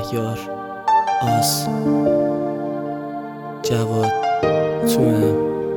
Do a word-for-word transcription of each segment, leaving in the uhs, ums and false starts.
مهیار، آس، جواد، توام،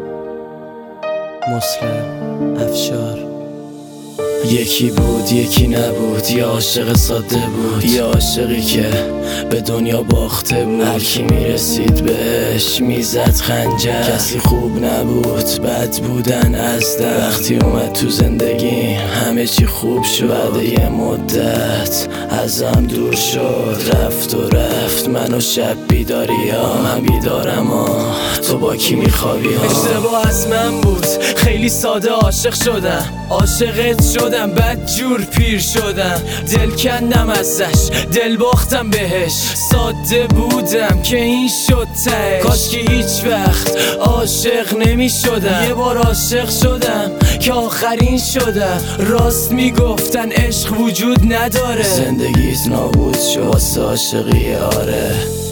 مسلم، افشار. یکی بود یکی نبود، یه عاشق ساده بود، یه عاشقی که به دنیا باخته بود. هر کی میرسید بهش میزد خنجر، کسی خوب نبود، بد بودن از در. وقتی اومد تو زندگی همه چی خوب شد، بعد یه مدت ازم دور شد. رفت و رفت منو شب بیداری ها، من بیدارم ها، تو با کی میخوابی ها. اشتباه از من بود، خیلی ساده عاشق شدم، عاشقت شدم، بد جور پیر شدم. دل کندم ازش، دل باختم بهش، ساده بودم که این شد تهش. کاش که هیچ وقت عاشق نمی شدم، یه بار عاشق شدم که آخرین شدم. راست میگفتن عشق وجود نداره، زندگیت نابود شد واسه عاشقی. آره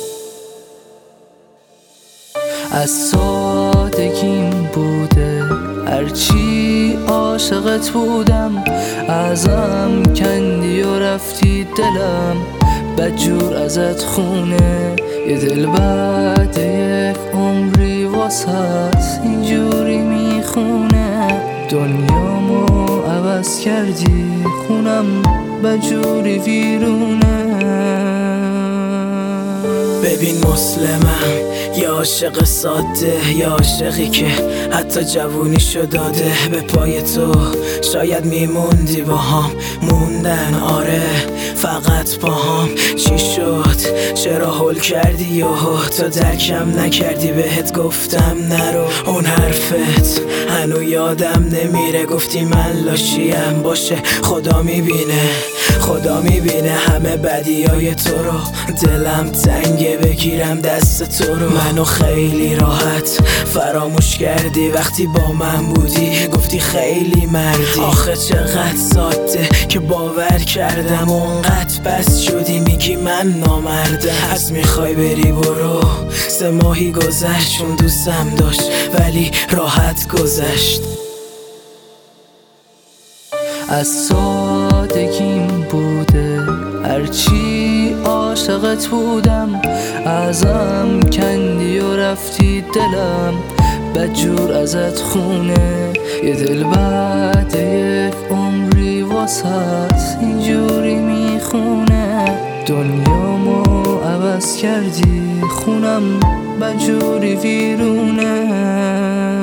از سادگیم بوده، هرچی عاشقت بودم، ازم کندی و رفتی دلم، بدجور ازت خونه. یه دل بعد یک عمری واسط اینجوری میخونه. دنیامو عوض کردی، خونم بدجوری ویرونه. ببین مسلمم، یه عاشق ساده، یه عاشقی که حتی جوونیشو داده به پای تو. شاید میموندی با هم، موندن آره، فقط با هم. چی شد؟ چرا هول کردی یهو؟ تو درکم نکردی، بهت گفتم نرو. اون حرفت هنو یادم نمیره، گفتی من لاشیم، باشه خدا میبینه، خدا میبینه همه بدیای تو رو. دلم تنگه بگیرم دست تو رو، منو خیلی راحت فراموش کردی. وقتی با من بودی گفتی خیلی مردی. آخه چقدر ساده که باور کردم، اونقدر بس شدی میگی من نامردم. از میخوای بری برو، سه ماهی گذشت چون دوستم داشت ولی راحت گذشت. از سادگیم بوده، هرچی عاشقت بودم، ازم کندی و رفتی دلم، بدجور ازت خونه. یه دل بعد یک عمری واسط اینجوری میخونه. دنیامو عوض کردی، خونم بدجوری ویرونه.